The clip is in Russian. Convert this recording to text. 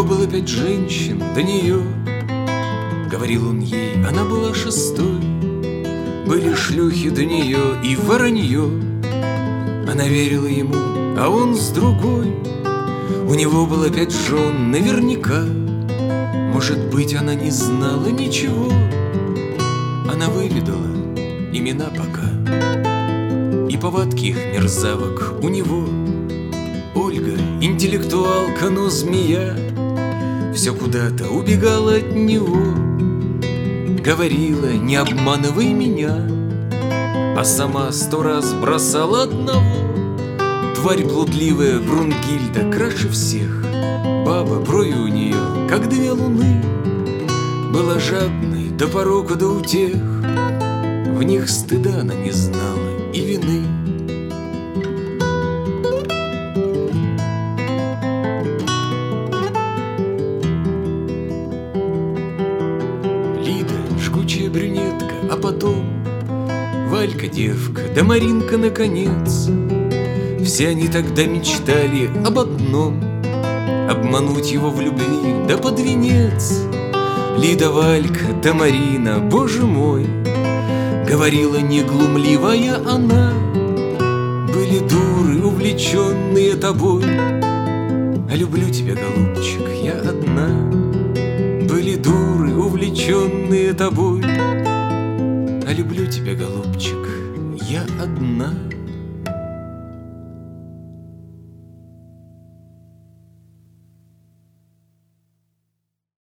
него было 5 женщин до нее. Говорил он ей, она была 6-й. Были шлюхи до нее и воронье. Она верила ему, а он с другой. У него было 5 жен наверняка. Может быть, она не знала ничего. Она выведала имена пока и повадки их мерзавок у него. Ольга, интеллектуалка, но змея, все куда-то убегала от него. Говорила, не обманывай меня, а сама 100 раз бросала одного. Тварь блудливая Брунгильда краше всех. Баба, брови у нее, как 2 луны. Была жадной до порока, до утех. В них стыда она не знала и вины. Лида, жгучая брюнетка, а потом Валька девка, да Маринка наконец. Все они тогда мечтали об одном — обмануть его в любви, да под венец. Лида, Валька, да Марина, боже мой, говорила неглумливая она. Были дуры, увлеченные тобой. А люблю тебя, голубчик, я одна. Были дуры, увлеченные тобой. А люблю тебя, голубчик, я одна.